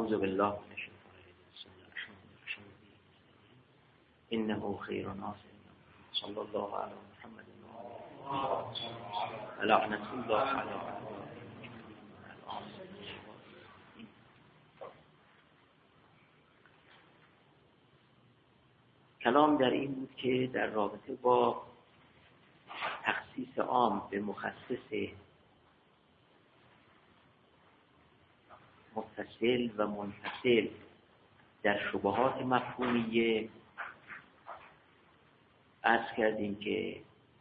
اعوذ بالله من الشیطان الرجیم. انه خیر ناصر صلی الله علی محمد و لعنت الله علی کلام در این بود که در رابطه با تخصیص عام به مخصص متصل و منفصل در شبهات مفهومیه عرض کردیم که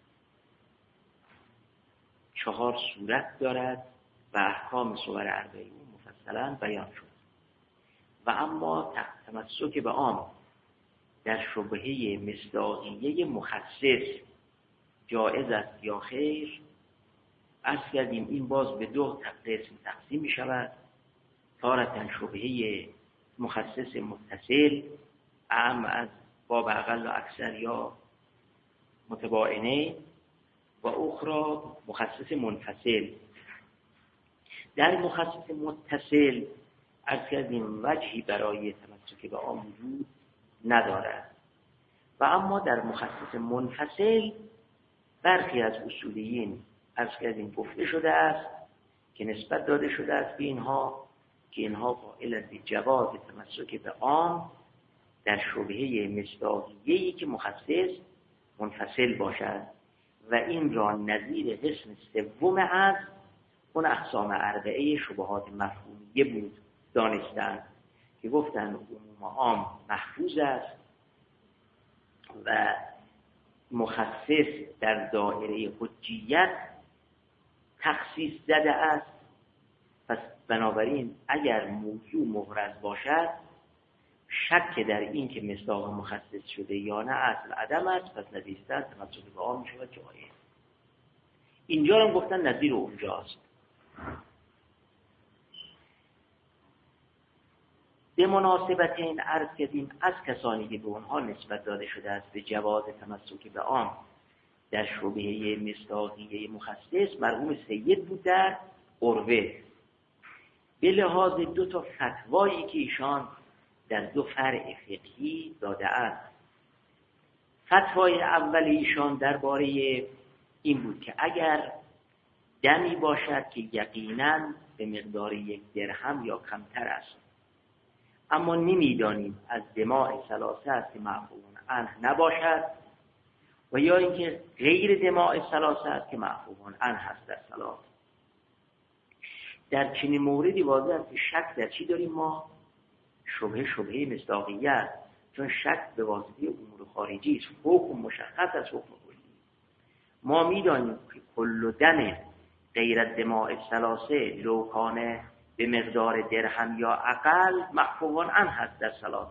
4 صورت دارد و احکام صور اربعین مفصلا بیان شد. و اما تمسک به عام در شبهه مصداقیه مخصص جائز است یا خیر، عرض کردیم این باز به 2 قسم تقسیم می شود. تارة شبهه مخصص متصل اعم از باب اقل و اکثر یا متباینه، و اخرى مخصص منفصل. در مخصص متصل عرض کردیم وجهی برای تمسک به عام وجود ندارد. و اما در مخصص منفصل برخی از اصولیین عرض کردیم گفته شده است که نسبت داده شده است به اینها که اینها قائل به جواز تمسک به عام در شبهه مصداقیه‌ای که مخصص منفصل باشد و این را نظیر قسم سوم از اون اقسام اربعه شبهات مفهومیه بود دانستند که گفتند عموم عام محفوظ است و مخصص در دایره حجیت تخصیص زده است. پس بنابراین اگر موضوع مبرز باشد شک در این که مصداق مخصص شده یا نه اصل عدم است، پس نزیستر تمسک به عام میشود که آیه اینجا هم گفتن نظیر اونجاست. به مناسبت این عرض کردیم از کسانی که به اونها نسبت داده شده است به جواز تمسک به عام در شبهه مصداقیه مخصص مرحوم سید بود در عروه، به لحاظ 2 فتوایی که ایشان در 2 فرع فقهی داده است. فتوای اول ایشان درباره این بود که اگر دمی باشد که یقیناً به مقدار 1 درهم یا کمتر است، اما نمیدانیم از دماء ثلاثه است که معفوون عنه نباشد، و یا اینکه غیر دماء ثلاثه است که معفوون عنه هست در صلات. در چنین موردی واضح است که شک در چی داریم ما؟ شبهه مصداقیت، چون شک به واسطه امور خارجی است، حکم مشخص از حکم کلی. ما میدانیم که کل دم غیر دماء ثلاثه لو کان به مقدار درهم یا اقل معفوون عنه هست در صلات،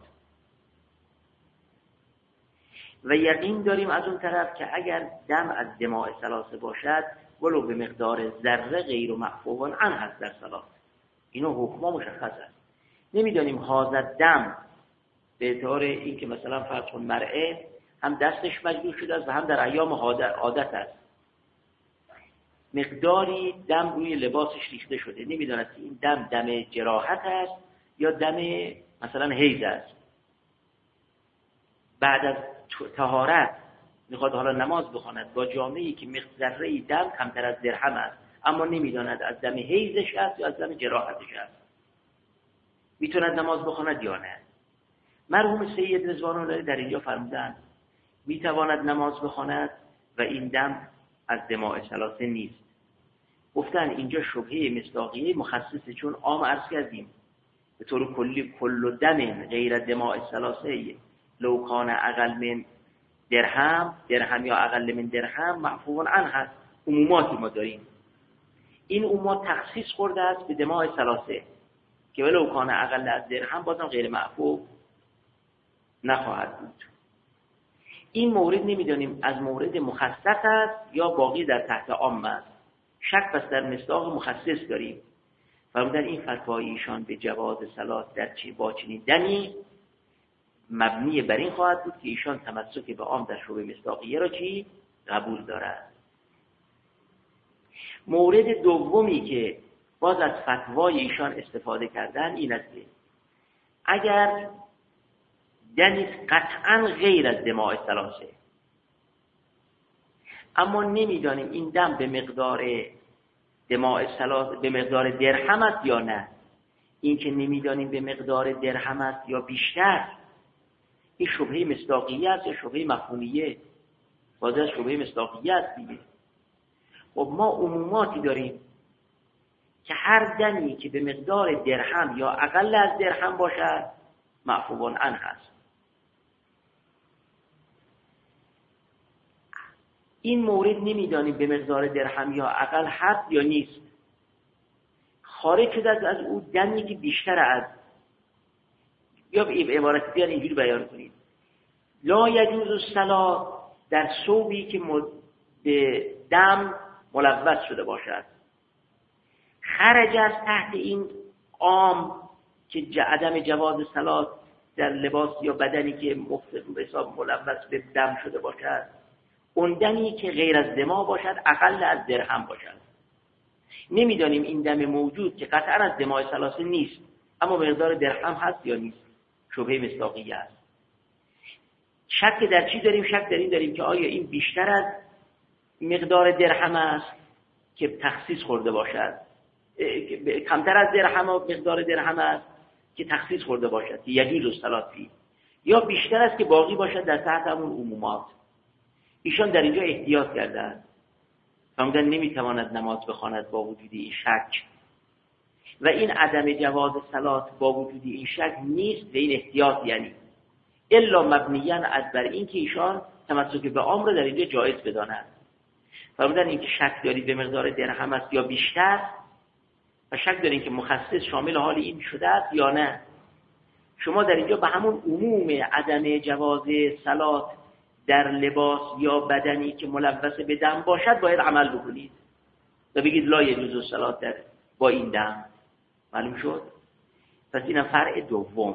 و یقین داریم از اون طرف که اگر دم از دماء ثلاثه باشد ولو به مقدار ذره غیر معفوون عنه هست در صلات. اینو حکما مشخص است. نمیدانیم حاضر دم به اعتبار این که مثلا فرض کن مرئه هم دستش مجبور شده است و هم در ایام عادت است، مقداری دم روی لباسش ریخته شده، نمیداند که این دم جراحت است یا دم مثلا حیض است. بعد از طهارت میخواد حالا نماز بخواند با جامه‌ای که ذره دم کمتر از درهم است، اما نمیداند از دم حیضش است یا از دم جراحتش است، میتوند نماز بخواند یا نه. مرحوم سید رضوان الله در اینجا فرمودند میتواند نماز بخواند و این دم از دماء ثلاثه نیست. گفتن اینجا شبهه مصداقیه مخصصه، چون عام عرض کردیم به طور کلی کل دم غیر دماء ثلاثه لو کان اقل من درهم یا اقل من درهم معفوون عنه هست. عموماتی ما داریم، این عمومات تخصیص خورده است به دماء ثلاثه که ولو کان اقل از درهم بازم غیر معفو نخواهد بود. این مورد نمیدانیم از مورد مخصص است یا باقی در تحت عام است. شک بس در مصداق مخصص داریم. فرمودن این فتوای ایشان به جواز صلات در با چنین دمی مبنی بر این خواهد بود که ایشان تمسک به عام در شبهه مصداقیه را قبول دارد. مورد دومی که باز از فتوای ایشان استفاده کردن این است که اگر دمی قطعا غیر از دماء ثلاثه، اما نمیدانیم این دم به مقدار دماء ثلاثه به مقدار درهم است یا نه، این که نمیدانیم به مقدار درهم است یا بیشتر، این شبهه مصداقیه است یا شبهه مفهومیه؟ واضح شبهه مصداقیه است دیگه. خب ما عموماتی داریم که هر دمی که به مقدار درهم یا اقل از درهم باشد معفو عنه هست. این مورد نمیدانیم به مقدار درهم یا اقل هست یا نیست. خارج شده از او دمی که بیشتر از، یا به عبارت دیگر اینجوری بیان کنید: لا یجوز الصلاة در ثوبی که به دم ملوث شده باشد. خرج از تحت این عام که عدم جواز صلاة در لباس یا بدنی که به حساب ملوث به دم شده باشد، اون دمی که غیر از دما باشد، اقل از درهم باشد. نمیدانیم این دم موجود که قطعا از دماء ثلاثه نیست اما مقدار درهم هست یا نیست، شبهه مصداقیه است. شک در چی داریم؟ شک در این داریم که آیا این بیشتر از مقدار درهم است که تخصیص خورده باشد، کمتر از درهم و مقدار درهم است که تخصیص خورده باشد که یجوز الصلاة فیه، یا بیشتر است که باقی باشد در تحت همون عمومات. ایشان در اینجا احتیاط کردند، فرمودند نمیتواند نماز بخواند با وجود این شک، و این عدم جواز صلات با وجود این شک نیست به این احتیاط، یعنی الا مبنیاً از بر این که ایشان تمسک به امر در اینجا جایز بدانند. فرمودند این که شک دارید به مقدار درهم است یا بیشتر، و شک دارید که مخصص شامل حال این شده است یا نه. شما در اینجا به همون عموم عدم جواز صلات در لباس یا بدنی که ملوث به دم باشد باید عمل بکنید و بگید لا یجوز الصلاة در با این دم. معلوم شد؟ پس اینم فرع دوم.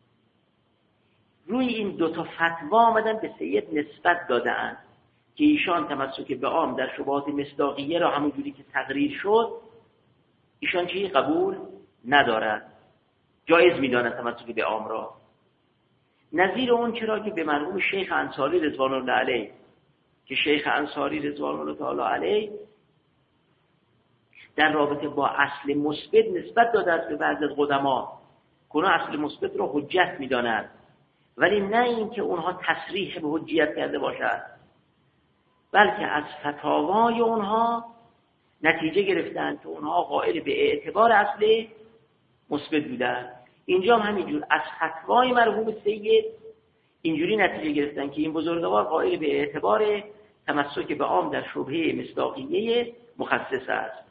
روی این دو تا فتوا آمدن به سید نسبت دادن که ایشان تمسک به عام در شبهات مصداقیه را همون جوری که تقریر شد ایشان چیزی قبول ندارد، جایز میداند تمسک به عام را. نظیر اون چرا که به مرحوم شیخ انصاری رضوان الله علیه، که شیخ انصاری رضوان الله تعالی علیه در رابطه با اصل مثبت نسبت داده است به بعضی از قدما که اونها اصل مثبت را حجت میدانند، ولی نه این که اونها تصریح به حجیت کرده باشد، بلکه از فتاوای اونها نتیجه گرفتند که اونها قائل به اعتبار اصل مثبت بودند. اینجا هم همینجور از فتوای مرحوم سید اینجوری نتیجه گرفتن که این بزرگوار قائل به اعتبار تمسک به عام در شبهه مصداقیه مخصص است.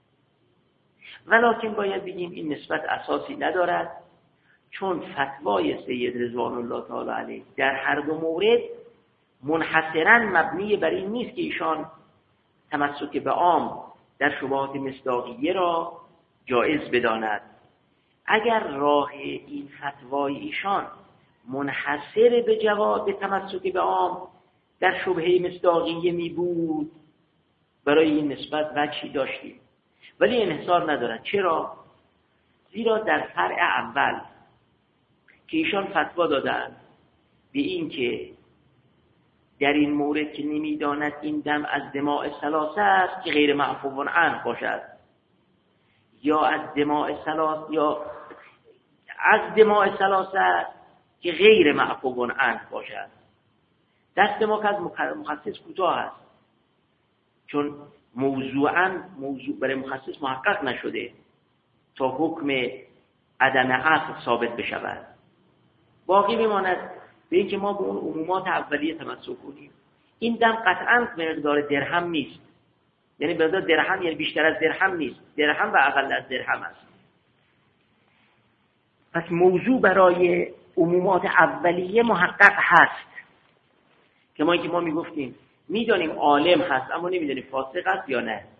ولکن باید بگیم این نسبت اساسی ندارد، چون فتوای سید رضوان الله تعالی علیه در هر دو مورد منحصراً مبنی بر این نیست که ایشان تمسک به عام در شبهات مصداقیه را جایز بداند. اگر راه این فتوای ایشان منحصر به تمسک به عام در شبهه مصداقیه می بود، برای این نسبت وجهی داشتیم، ولی انحصار ندارد. چرا؟ زیرا در فرع اول که ایشان فتوا دادند به این که در این مورد که نمیداند این دم از دماء ثلاثه است که غیر معفو عنه باشد، یا از دماء ثلاثه یا از دماء ثلاثه که غیر معفو عنه باشد، دست ما که از مخصص کوتاه است، چون موضوع برای مخصص محقق نشده تا حکم عدم عفو ثابت بشود. باقی میماند به اینکه ما به اون عمومات اولیه تمسک کنیم. این دم قطعاً مقدار درهم نیست، یعنی مقدار درهم یعنی بیشتر از درهم نیست، درهم و اقل از درهم است. پس موضوع برای عمومات اولیه محقق هست که ما میگفتیم میدانیم عالم هست اما نمیدانیم فاسق است یا نه،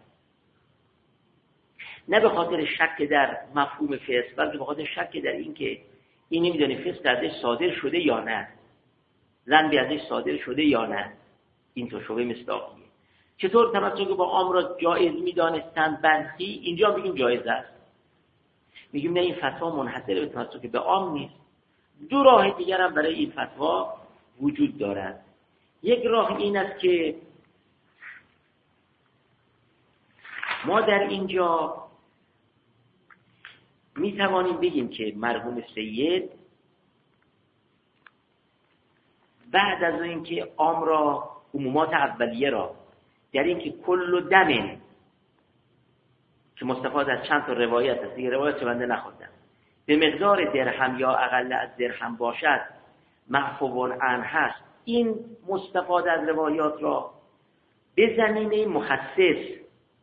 نه به خاطر شک در مفهوم فسق بلکه به خاطر شک در این که این نمیدانیم فسق ازش صادر شده یا نه، ذنبی ازش صادر شده یا نه. این تو شبهه مصداقیه. چطور تمسک با عام را جایز میدانستند بنسی؟ اینجا میگیم جایز است. میگیم نه، این فتوا منحصر به تمسک به عام نیست، دو راه دیگر هم برای این فتوا وجود دارد. یک راه این است که ما در اینجا می توانیم بگیم که مرحوم سید بعد از اینکه عام را، عمومات اولیه را در اینکه کل دم که مستفاد از چند تا روایت است، دیگه روایت بنده نخوندم، به مقدار درهم یا اقل از درهم باشد معفو عنه هست، این مستفاد از روایات را به زمینه مخصص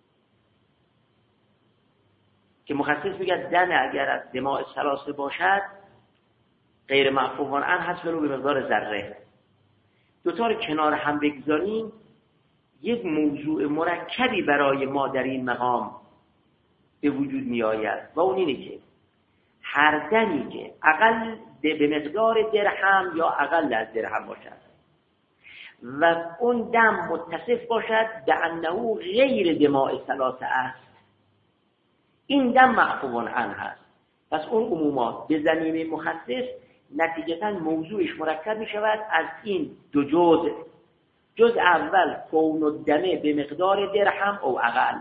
که مخصص میگه دم اگر از دماء ثلاثه باشد غیر معفو عنه هست ولو به مقدار ذره، دوتا رو کنار هم بگذاریم یک موضوع مرکبی برای ما در این مقام به وجود می آید و اون اینه که هر دمی که اقل به مقدار درهم یا اقل از درهم باشد و اون دم متصف باشد به انه غیر دماء ثلاثه است، این دم معفو عنه هست. پس اون عمومات به زمینه مخصص نتیجتا موضوعش مرکب می شود از این دو جزء اول کون الدم به مقدار درهم او اقل،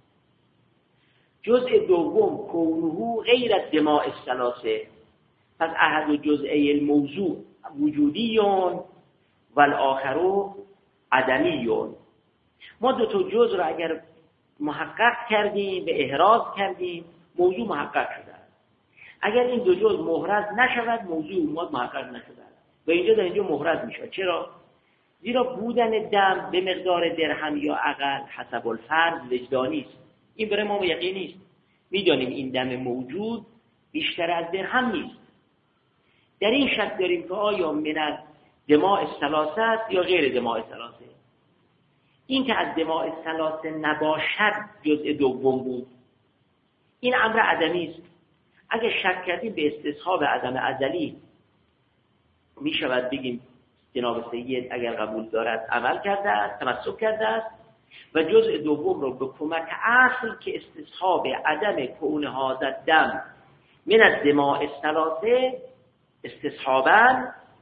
جزء دوم کونه غیر الدماء الثلاثه. پس احد جزئی الموضوع وجودیون و الاخر عدمیون. ما دو تا جزء را اگر محقق کردیم و احراز کردیم موضوع محقق شده. اگر این دو جزء محرز نشود موضوع عمومات محقق نشده و اینجا در اینجا محرز میشه. چرا؟ زیرا بودن دم به مقدار درهم یا اقل حسب الفرض وجدانی است. این برای ما یقینی است. میدانیم این دم موجود بیشتر از درهم نیست. در این شک داریم که آیا من دماء الثلاثه است یا غیر دماء الثلاثه. این که از دماء الثلاثه نباشد جزء دوم بود، این امر عدمی است. اگه شک کردیم به استصحاب عدم ازلی می شود بگیم جناب سید اگر قبول دارد عمل کرده است، تمسک کرده است و جزء دوم رو به کمک اصل که استصحاب عدم کون هذا الدم من الدماء الثلاثه استصحابا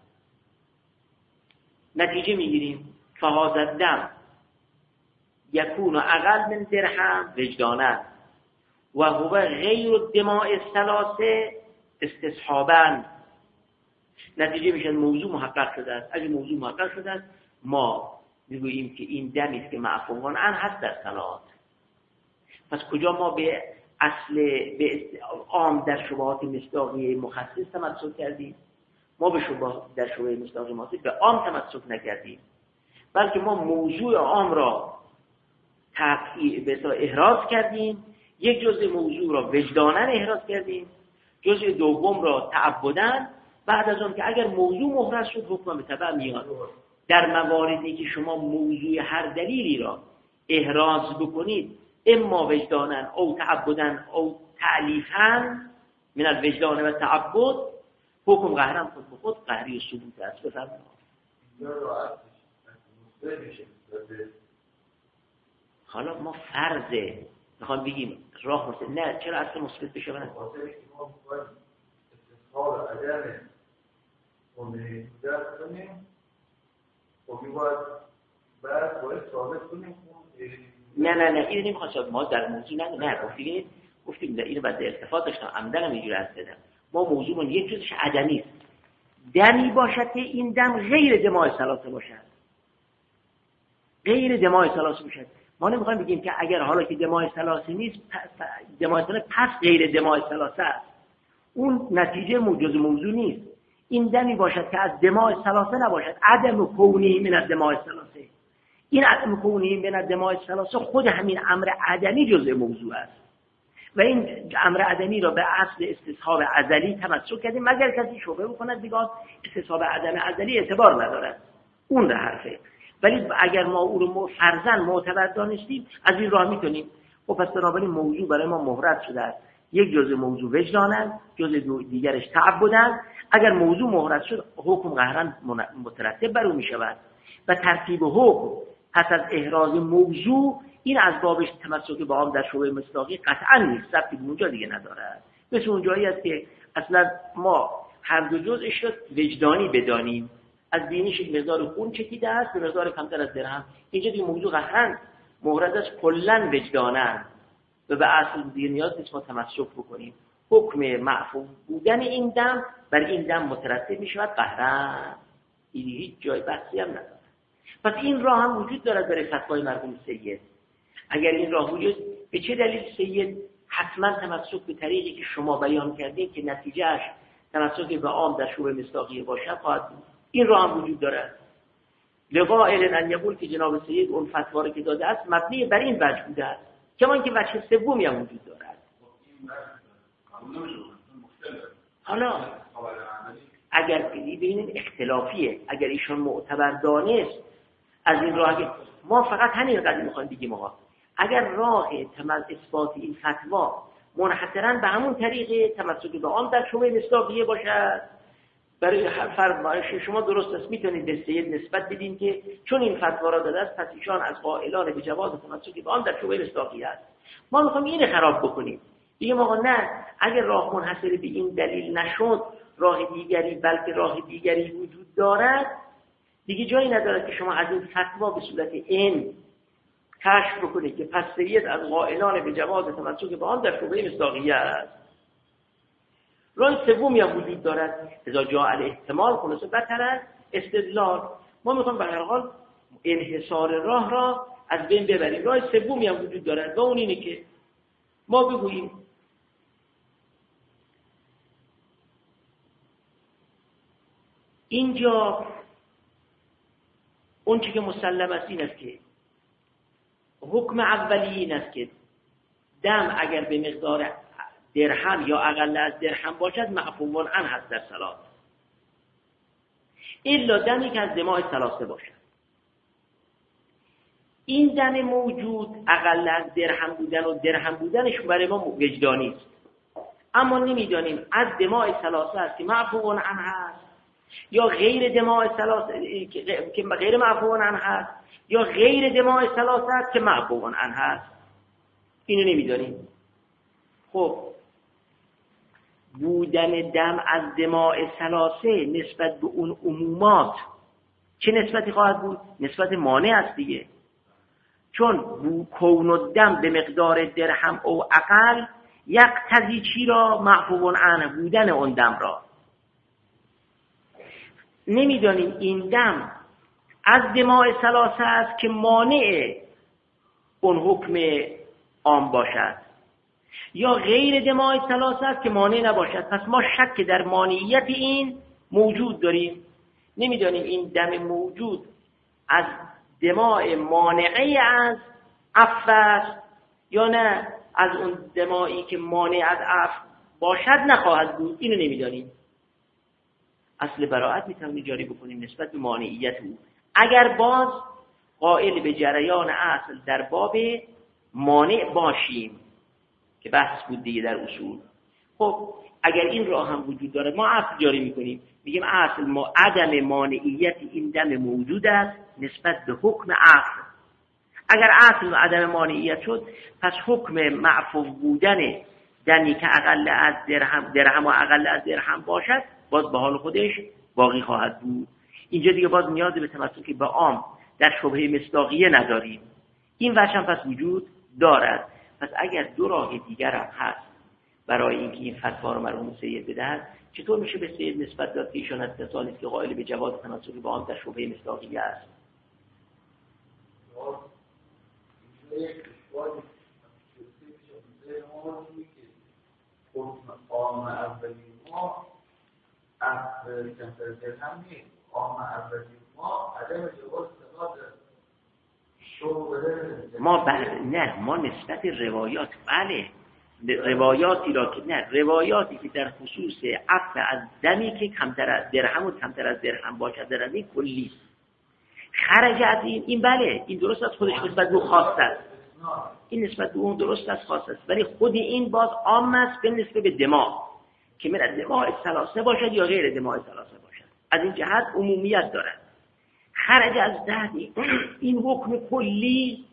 نتیجه میگیریم فهذا الدم یکون اقل من درهم وجدانا و هو غیر الدماء الثلاثه استصحابا. نتیجه میشه موضوع محقق شده است. اگه موضوع محقق شده است ما میگوییم که این دمی است که معفو عنه هست در صلات. پس کجا ما به اصل به عام در شبهات مصداقی مخصص تمسک کردیم؟ ما به در شبهه مصداقی مخصص به عام تمسک نکردیم، بلکه ما موضوع عام را به احراز کردیم، یک جزء موضوع را وجدانا احراز کردیم، جزء دوم را تعبداً. بعد از اون که اگر موضوع محرز شد حکم به تبع میاد. در مواردی که شما موضوع هر دلیلی را احراز بکنید اما وجدانا او تعبداً او تعلیفاً من الوجدان و تعبد، حکم قهرم خود به خود قهری و ثبوت است. بفرمایید. حالا ما فرضه میخوام بگیم راه مثل نه چرا اصل مثبت بشه؟ من استثقال عدم اونی در کنیم و باید ثابت کنیم. نه اینو نمیخواد ما در موضوع نه گفتیم اینو بعد التفات داشتم عمدن اینجوری از بدم. ما موضوعمون یک چیزش عدمی است، دمی باشد که این دم غیر دماء ثلاثه باشد، غیر دماء ثلاثه باشد. ما نمیخوایم بگیم که اگر حالا که دماء ثلاثه نیست دماء ثلاثه پس غیر دماء ثلاثه است. اون نتیجه جز موضوع نیست. این دمی باشد که از دماء ثلاثه نباشد، عدم کونی من الدماء ثلاثه. این عدم کونی من الدماء ثلاثه خود همین امر عدمی جزء موضوع است و این امر عدمی را به اصل استصحاب ازلی تمسک کردیم، مگر کسی شبهه بکند دیگه استصحاب عدم ازلی اعتبار ندارد، اون در حرفه. ولی اگر ما او رو فرضاً معتبر دانستیم از این راه میتونیم. خب پس بنابراین موضوع برای ما محرز شده است، یک جزء موضوع وجدانن، جزء دیگرش تعبدن. اگر موضوع محرز شد حکم قهرا مترتب بر او می شود و ترتیب حکم پس از احراز موضوع این از بابش تمسک به عام در شبهه مصداقی قطعا نیست، ربطی به اونجا دیگه ندارد. مثل اون جایی است که اصلا ما هر دو جزءش رو وجدانی بدانیم. از دینیش یک مقدار خون چکیده است به مقدار کمتر از درهم. اینجا دیگه موضوع قطعاً مورد از کلاً وجدانن و به اصل دیگه نیاز نیست ما تمسک بکنیم. حکم معفو بودن این دم بر این دم مترتب می شود قهرن. این هیچ جای بحثی هم نداره. پس این راه هم وجود دارد برای فتوای مرحوم سید. اگر این راه وجود، به چه دلیل سید حتما تمسک به طریقی که شما بیان کردید که نتیجهش تمسک به عام در شوبه مصداقیه باشد خواهد بود؟ این راه هم وجود دارد. لقائل ان یقول که جناب سید اون فتوا رو که داده است مبنی بر این وجه بوده است، کما اینکه وجه سومی هم وجود دارد. حالا اگر ببینید اختلافیه، اگر ایشون معتبر دانست از این راه، ما فقط همین قضیه میخوایم بگیم آقا اگر راه اثبات این فتوا منحصرا به همون طریق تمسک به عام در شوبه مصداقیه باشد، برای فرمایش شما درست است، میتونید به سید نسبت بدین که چون این فتوا را داده است پس ایشان از قائلان به جواز تمسک به عام در شوبه مصداقیه است. ما میخوایم اینو خراب بکنیم، بگیم آقا نه، اگر راه منحصر به این دلیل نشد راه دیگری بلکه راه دیگری وجود دارد، دیگه جایی ندارد که شما از این فتوا به صورت این کشف بکنید که پس سید از قائلان به جواز تمسک به عام در شوبه مصداقیه است. راه سومی هم وجود دارد، اذا جاء الاحتمال خلاصه بدتر از استدلال. ما میخوایم به هر حال انحصار راه را از بین ببریم. راه سومی هم وجود دارد و اون اینه که ما بگوییم اینجا اون چی که مسلم است این است که حکم اولی این است که دم اگر به مقدار درهم یا اقل از درهم باشد معفو عنه هست در صلات، الا دمی که از دماء ثلاثه باشد. این دم موجود اقل از درهم بودن و درهم بودنش برای ما وجدانی است، اما نمیدانیم از دماء ثلاثه است که معفو عنه هست یا غیر دماء ثلاثه که غیر معفو عنه هست یا غیر دماء ثلاثه است که معفو عنه هست. اینو نمیدانیم. خب بودن دم از دماء ثلاثه نسبت به اون عمومات چه نسبتی خواهد بود؟ نسبت مانع است دیگه، چون کون الدم به مقدار درهم او اقل یقتضی چی را؟ معفو عنه بودن اون دم را. نمیدانیم این دم از دماء ثلاثه است که مانع اون حکم عام باشد یا غیر دماء ثلاثه است که مانع نباشد. پس ما شک در مانعیت این موجود داریم. نمیدانیم این دم موجود از دماء مانعه از عفو است یا نه از اون دمایی که مانع از عفو باشد نخواهد بود. اینو نمیدانیم. اصل براءت میتونیم جاری بکنیم نسبت به مانعیت او اگر باز قائل به جریان اصل در باب مانع باشیم که بحث بود دیگه در اصول. خب اگر این راه هم وجود دارد ما اصل جاری میکنیم، میگیم اصل ما عدم مانعیت این دم موجود است نسبت به حکم عفو. اگر اصل و عدم مانعیت شد پس حکم معفو بودن دمی که اقل از درهم و اقل از درهم باشد باز به حال خودش باقی خواهد بود. اینجا دیگه باز نیاز به تمسک به عام در شبهه مصداقیه نداریم. این وجه هم پس وجود دارد. پس اگر دو راه دیگر هم هست برای اینکه این فتوا رو مرحوم سید بدهد، چطور میشه به سید نسبت داد که ایشان اتصالی است که قائل به جواز تمسک به عام در شبهه مصداقیه است؟ عام اولی ما اصل کمتر درهم نیست. عام اولی ما عدم جواز استفاده ما نه ما نسبت روایات بله روایاتی را که نه روایاتی که در خصوص عفو از دمی که کمتر از درهم و کمتر از درهم باشد در این کلی خرج از این بله این درست از خودش نسبت به خاص است، این نسبت به اون درست از خاص است، ولی خود این باز عام است به نسبت به دماء که من از دماء ثلاثه باشد یا غیر دماء ثلاثه باشد. از این جهت عمومیت دارد. خرج از دهنی این حکم کلی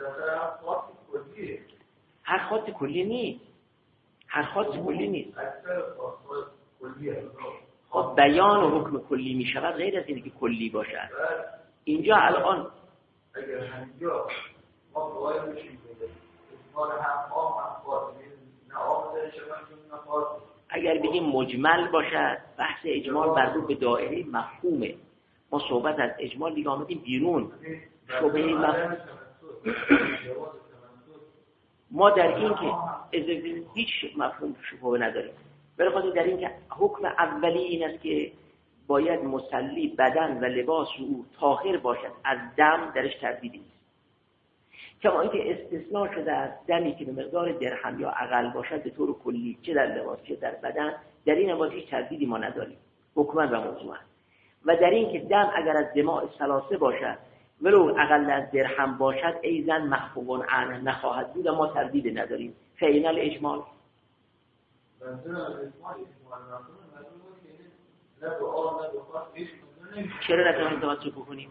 هر خاص کلی نیست، هر خاص کلی نیست. بیان حکم کلی می شود غیر از اینه که کلی باشد. اینجا الان اگر همینجا ما باید بشیم اجمال هم آم هم خاص نه آم داره شبن نه خاص. اگر بگیم مجمل باشد بحث اجمال مربوط به دایره مفهومه. ما صحبت از اجمال دیگه آمدیم بیرون. شبهه مفهوم ما در این که هیچ مفهوم شبهه نداریم. برای خاطر در این که حکم اولی این است که باید مصلی بدن و لباس او طاهر باشد، از دم درش تردیدی نیست. کما اینکه استثناء شده از دمی که به مقدار درهم یا اقل باشد به طور کلی، چه در لباس چه در بدن، در این مورد هیچ تردیدی ما نداریم حکما و موضوعا. و در این که دم اگر از دماء ثلاثه باشد ولو اقل از درهم باشد ایضا محفوظ عنه نخواهد بود، ما تردید نداریم. فعین الاجمال چرا نتوانیم تمسک بکنیم؟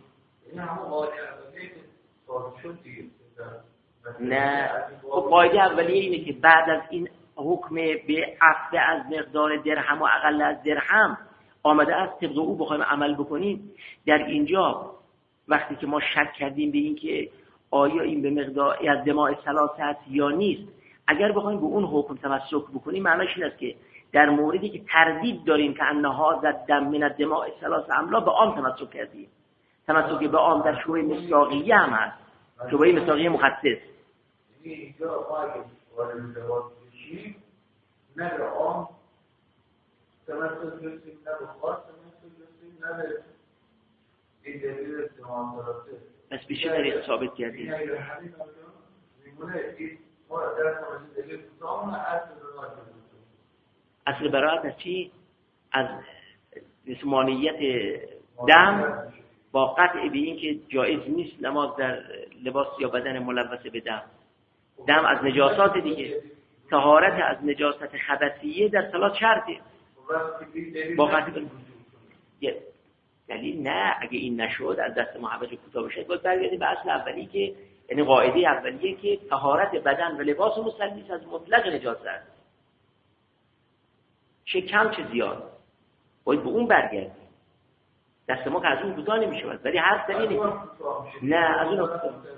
نه، خب قاعده اولیه اینه که بعد از این حکم به عفو از مقدار درهم و اقل از درهم آمده از طبق او بخوایم عمل بکنیم. در اینجا وقتی که ما شک کردیم به این که آیا این به مقدار از دماء ثلاثه یا نیست، اگر بخوایم به اون حکم تمسک بکنیم معنیش این است که در موردی که تردید داریم که انها زد دم من الدماء ثلاثه املا به عام تمسک کردیم. تمسک به عام در شبهه مصداقیه هم هست، شبهه مصداقیه مخصص. اینجا ما اگه وارد لباس بشیم نه به عام تمسک بکنیم نه به خاص تمسک بکنیم نه به این دلیل دماء ثلاثه. پس بیشه داری ثابت کردیم. این اگر همین میمونه ما در مورد دلیل کدام اصل براءت از چی؟ از جسمانیت دم با قطع به این که جایز نیست نماز در لباس یا بدن ملوث به دم. دم از نجاسات دیگه، طهارت از نجاست خبثیه در صلات شرطه. با قطع دلیل نه، اگه این نشد از دست ما حوض کوتاه بشه باید برگردیم به اصل اولی که یعنی قاعده اولیه که طهارت بدن و لباس مصلی از مطلق نجاست است. چه کم چه زیاد باید به اون برگردیم. دست ما که از اون کوتاه نمیشه، ولی حرف در اینه نه از اون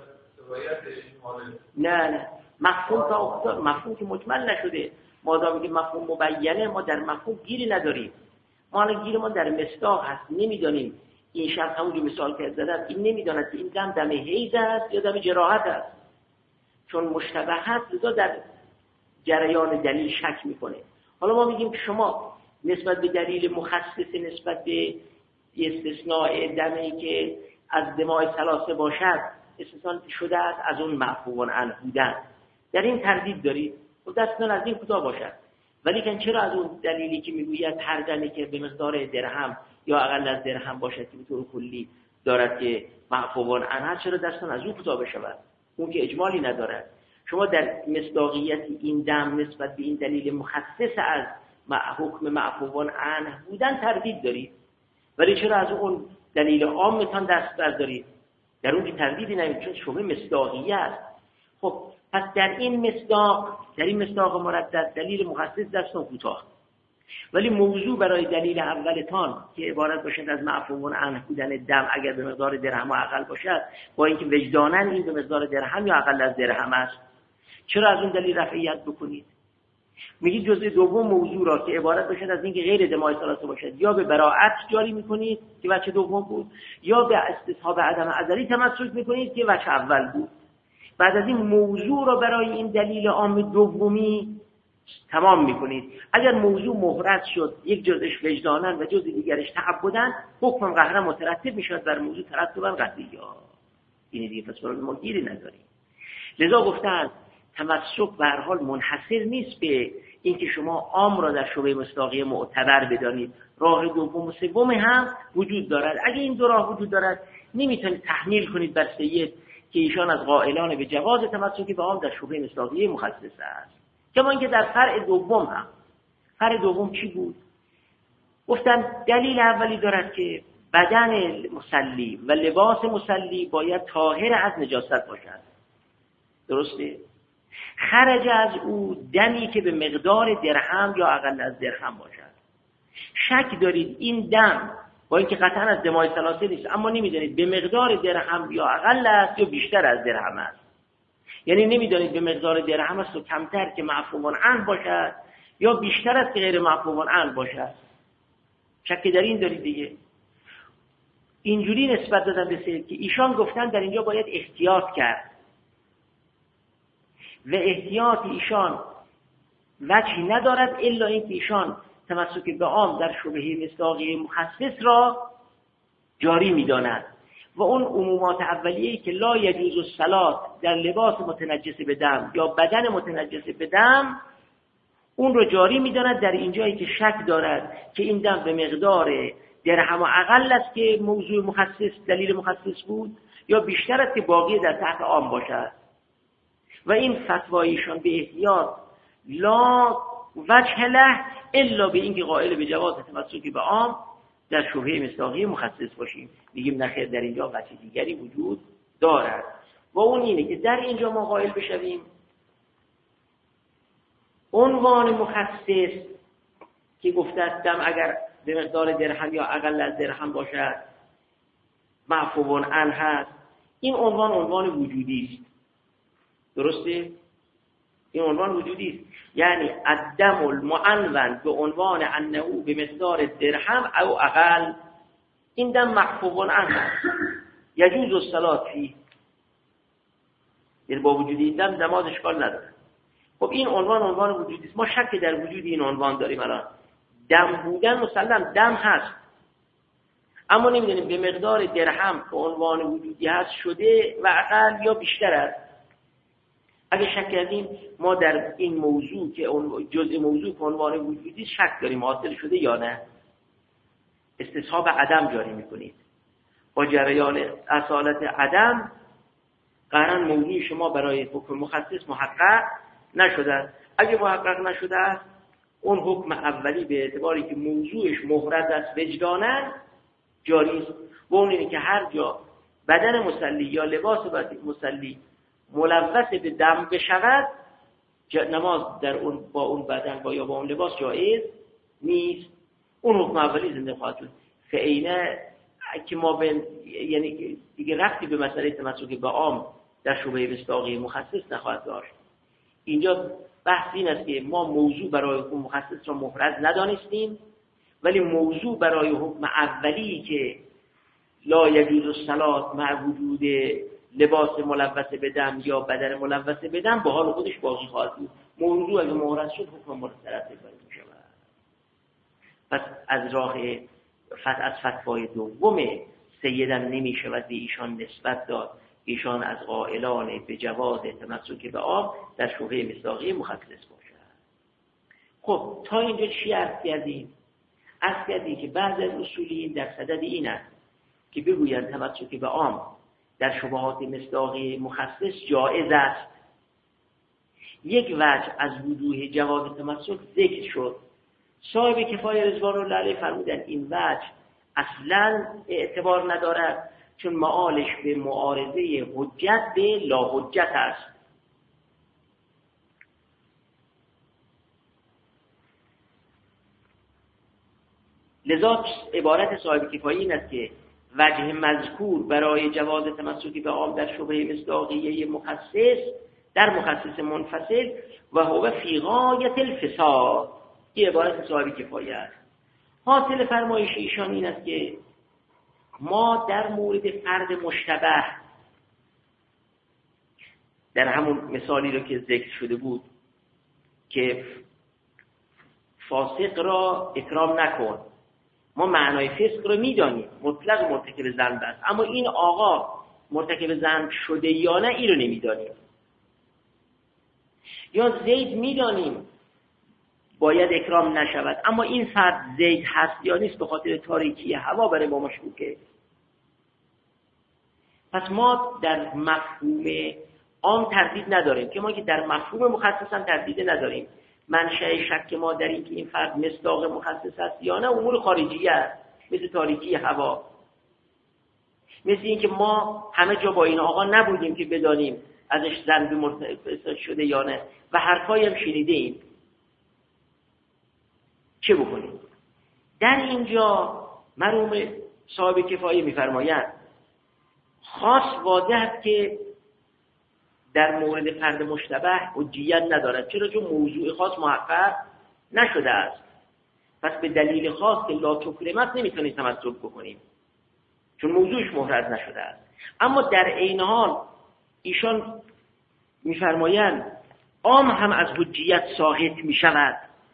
نه مفهوم تا مفهوم که مجمل نشده، مادامی که مفهوم مبینه ما در مفهوم گیری نداریم. ما الان گیر ما در مصداق هست، نمیدانیم این شخص همونجور مثال که زدم این نمیداند که این دم حیض است یا دم جراحت است، چون مشتبه هست لذا در جریان دلیل شک میکنه. حالا ما میگیم که شما نسبت به دلیل مخصص، نسبت به استثناء دمی که از دماء ثلاثه باشد استثناء شده است از اون معفو عنه بودن، در این تردید دارید. خب دستتون از این کوتاه باشد، ولی که چرا از اون دلیلی که میگوید هر دمی که به مقدار درهم یا اقل از درهم باشد که به طور کلی دارد که معفو عنه، چرا دستتون از اون کوتاه بشود؟ اون که اجمالی ندارد. شما در مصداقیت این دم نسبت به این دلیل مخصص از حکم معفو عنه بودن تردید دارید، ولی چرا از اون دلیل عامتان دست بردارید؟ در اون که تردیدی نمید، چون شبهه مصداقیه است. خب پس در این مصداق مردد دلیل مخصص دستون کوتاه، ولی موضوع برای دلیل اولتان که عبارت باشد از معفو عنه بودن دم اگر به مقدار درهم و اقل باشد، با اینکه وجداناً این به مقدار درهم یا اقل از درهم است، چرا از اون دلیل رفعیت بکنید؟ میگید جزء دوم موضوع را که عبارت باشد از اینکه غیر دماء ثلاثه باشد یا به براءت جاری میکنید که وجه دوم بود، یا به استصحاب عدم ازلی تمسک میکنید که وجه اول بود. بعد از این موضوع را برای این دلیل عام دومی تمام میکنید. اگر موضوع مهرز شد، یک جزش وجداناً و جزء دیگرش تعبداً، حکم قهرا مترتب میشد بر موضوع ترتباً قطعی. این دیگه پس ما گیری نداریم. لذا گفتن تمسک به هر حال منحصر نیست به اینکه شما عام را در شبهه مصداقیه معتبر بدانید، راه دوم و سوم هم وجود دارد. اگه این دو راه وجود دارد نمیتونید تحمیل کنید بر سید که ایشان از قائلان به جواز تمسک به عام در شبهه مصداقیه مخصص است. کما اینکه در فرع دوم هم، فرع دوم چی بود؟ گفتن دلیل اولی دارد که بدن مصلی و لباس مصلی باید طاهر از نجاست باشد. درسته؟ خرج از او دمی که به مقدار درهم یا اقل از درهم باشد. شک دارید این دم با اینکه قطعا از دمای ثلاثه نیست، اما نمیدانید به مقدار درهم یا اقل است یا بیشتر از درهم است، یعنی نمیدانید به مقدار درهم است و کمتر که معفو عنه باشد یا بیشتر است که غیر معفو عنه باشد. شک در این دارید دیگه. اینجوری نسبت دادن به سید که ایشان گفتن در اینجا باید احتیاط کرد و احتیاط ایشان وجهی ندارد الا اینکه ایشان تمسک به عام در شبهه مصداقی مخصص را جاری می‌دانند و اون عمومات اولیه‌ای که لا یجوز الصلاة در لباس متنجس به دم یا بدن متنجس به دم، اون رو جاری می‌دانند در اینجایی که شک دارد که این دم به مقدار درهم و اقل است که موضوع مخصص دلیل مخصص بود یا بیشتر است که باقی در تحت عام باشد. و این فتوایشان به احتیاط لا وجه له الا به اینکه قائل به جواز تمسک به عام در شبهه مصداقی مخصص باشیم. میگیم نخیر، در اینجا وجه دیگری وجود دارد و اون اینه که در اینجا ما قائل بشویم عنوان مخصص که گفته دم اگر به مقدار درهم یا اقل از درهم باشد معفو عنه هست، این عنوان وجودی است. درسته؟ این عنوان وجودی است، یعنی الدم المعنون به عنوان انه به مقدار درهم او اقل، این دم معفو عنه هست، یجوز الصلاة فیه، یعنی با وجودی این دم نماز اشکال نداره. خب این عنوان وجودی است. ما شک در وجود این عنوان داریم. الان دم بودن مسلم دم هست، اما نمیدونیم به مقدار درهم به عنوان وجودی هست شده و اقل یا بیشتر است. اگه شک کردیم ما در این موضوع که جزء موضوع که عنوان وجودی شک داریم حاصل شده یا نه، استصحاب عدم جاری میکنید. با جریان اصالت عدم قرن موضوع شما برای حکم مخصص محقق نشده. اگه محقق نشده است، اون حکم اولی به اعتباری که موضوعش محرز است وجداناً جاری است و اون اینه که هر جا بدن مصلی یا لباس مصلی ملوث به دم بشود، نماز در اون با اون بدن یا با اون لباس جایز نیست. اون حکم اولی زنده خواهد شد. فعینه که ما یعنی دیگه رفتی به مسئله تمسک به عام در شبهه مصداقی مخصص نخواهد داشت. اینجا بحث این است که ما موضوع برای حکم مخصص را محرز ندانستیم، ولی موضوع برای حکم اولی که لا یجوز الصلاة مع وجود لباس ملوث به دم یا بدن ملوث به دم به حال خودش باقی خواهد بود. موضوع اگه محرز شد حکم مرتب می شود. پس از راه از فتوای دوم سیدم نمی شود به ایشان نسبت داد، ایشان از قائلان به جواز تمسک به عام در شبهه مصداقی مخصص باشد. خب تا اینجا چی عرض کردیم؟ عرض کردیم که بعض از اصولیین در صدد این است که بگویند تمسک به عام در شبهات مصداقی مخصص جایز است. یک وجه از وجوه جواز تمسک ذکر شد. صاحب کفایه رضوان الله علیه فرمودند این وجه اصلا اعتبار ندارد، چون معالش به معارضه حجت به لا حجت است. لذا عبارت صاحب کفایه این است که وجه مذکور برای جواز تمسک به عام در شبهه مصداقیه مخصص در مخصص منفصل و هو فی غایت الفساد. این عبارت صاحب کفایه است. حاصل فرمایش ایشان این است که ما در مورد فرد مشتبه در همون مثالی رو که ذکر شده بود که فاسق را اکرام نکن، ما معنای فسق رو میدانیم، مطلق مرتکب ذنب است، اما این آقا مرتکب ذنب شده یا نه این رو نمیدانیم. یا زید میدانیم باید اکرام نشود، اما این فرد زید هست یا نیست به خاطر تاریکی هوا برای ما مشکوکه. پس ما در مفهوم عام تردید نداریم، که ما که در مفهوم مخصص هم تردید نداریم. منشأ شک ما در این که این فرد مصداق مخصص است یا نه امور خارجی است، مثل تاریکی هوا، مثل این که ما همه جا با این آقا نبودیم که بدانیم ازش ذنبی مرتکب شده یا نه و حرفایی هم شنیده ایم. چه بکنیم؟ در اینجا مرحوم صاحب کفایه میفرمایند خاص واضح است که در مورد فرد مشتبه حجیت ندارد. چرا؟ چون موضوع خاص محقق نشده است. پس به دلیل خاص که لا تکرمت نمیتونید تمسک بکنیم چون موضوعش محرز نشده است. اما در عین حال ایشان میفرمایند عام هم از حجیت ساقط میشود.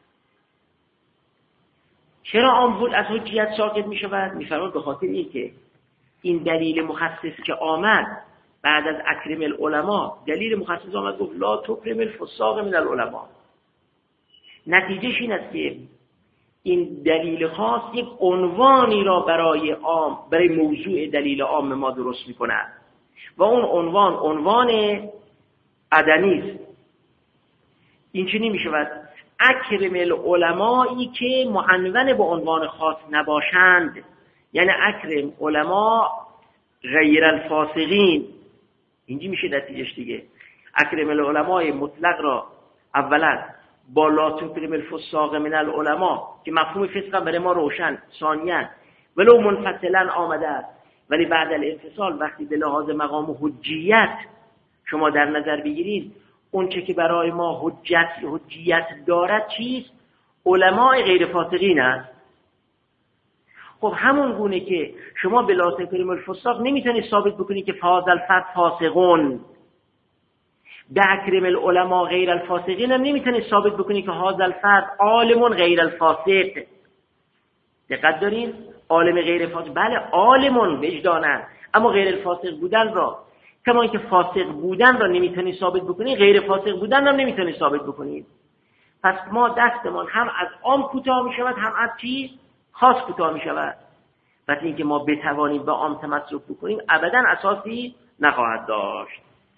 چرا عام از حجیت ساقط میشود؟ میفرمایند به خاطر این که این دلیل مخصص که آمد بعد از اکرم العلماء، دلیل مخصص آمد گفت لا تکرم الفساق من العلماء. نتیجهش این است که این دلیل خاص یک عنوانی را برای موضوع دلیل عام ما درست می‌کند و اون عنوان عدمی است. این چنین می‌شود اکرم العلمایی که معنون به عنوان خاص نباشند، یعنی اکرم علما غیر الفاسقین. اینجی میشه نتیجهش دیگه. اکرم العلمای مطلق را اولا با لا تکرم الفساق من العلماء که مفهوم فسق برای ما روشن، ثانیاً ولو منفصلا آمده است ولی بعد الانفصال وقتی به لحاظ مقام حجیت شما در نظر بگیرید اون چه که برای ما حجیت دارد چیست؟ علماء غیر فاسقین است. خب همون گونه که شما به لا تکرم الفساق نمیتونید ثابت بکنید که فاضل الفرد فاسقون، به اکرم العلماء غیر الفاسقین هم نمیتونید ثابت بکنید که هذا الفرد عالم غیر الفاسق. دقت دارین؟ عالم غیر فاسق، بله عالم وجدانن، اما غیر الفاسق بودن را کما اینکه فاسق بودن را نمیتونید ثابت بکنید، غیر فاسق بودن هم نمیتونید ثابت بکنید. پس ما دستمان هم از عام کوتاه میشود هم از چی خاص کوتاه میشود. پس اینکه ما بتوانیم به عام تمسک بکنیم ابدا اساسی نخواهد داشت.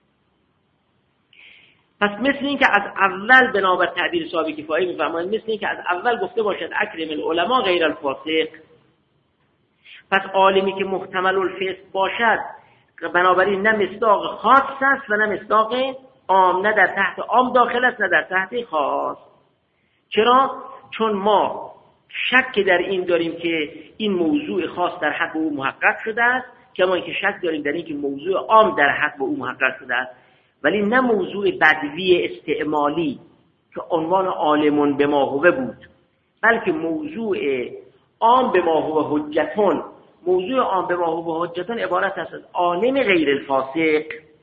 پس مثل این که از اول بنابر تعبیر صاحب کفایه میفرمایند مثل این که از اول گفته باشد اکرم العلماء غیر الفاسق، پس عالمی که محتمل الفسق باشد بنابراین نه مصداق خاص است و نه مصداق عام، نه در تحت عام داخل است نه در تحت خاص. چرا؟ چون ما شک در این داریم که این موضوع خاص در حق او محقق شده است، کما اینکه شک داریم در این که موضوع عام در حق او محقق شده است، ولی نه موضوع بدوی استعمالی که عنوان عالمون به ما هو بود، بلکه موضوع عام به ما هو حجتون. موضوع عام به ما هو حجتون عبارت است از عالم غیر الفاسق.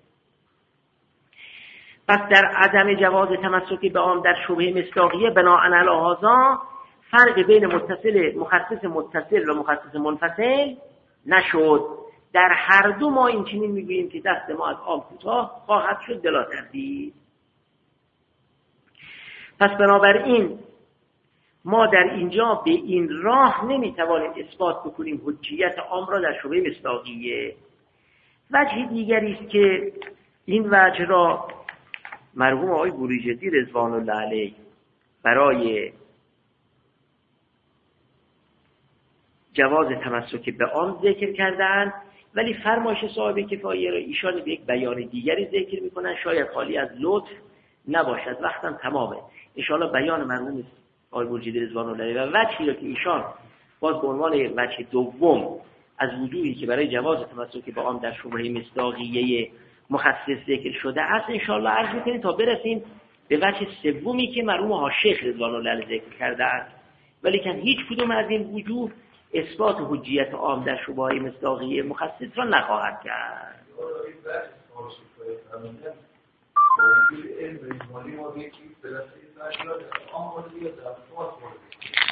پس در عدم جواز تمسک به عام در شبهه مصداقیه بناء علی هذا فرق بین مخصص متصل و مخصص منفصل نشد. در هر دو ما این چنین میگوییم که دست ما از عام کوتاه خواهد شد بلا تردید. پس بنابراین ما در اینجا به این راه نمیتوانیم اثبات بکنیم حجیت عام را در شبهه مصداقیه. وجه دیگری است که این وجه را مرحوم آقای بروجردی رضوان الله علیه برای جواز تمسک به عام ذکر کردند، ولی فرمایش صاحب کفایه را ایشان به یک بیان دیگری ذکر میکنن، شاید خالی از لطف نباشد. وقتم تمامه. ان شاءالله بیان مرحوم آقای بروجردی رضوان الله علیه و وجهی را که ایشان باز به عنوان وجه دوم از وجوهی که برای جواز تمسک به عام در شبهه مصداقیه مخصص ذکر شده است ان شاءالله عرض می‌کنیم تا برسیم به وجه سومی که مرحوم حاشیخ رضوان الله علیه ذکر کرده است. ولی که هیچ کدوم از این وجوه اثبات حجیت عام در شبهه مصداقیه مخصص را نخواهد کرد. علم اجمالی ما یکی به دسته عام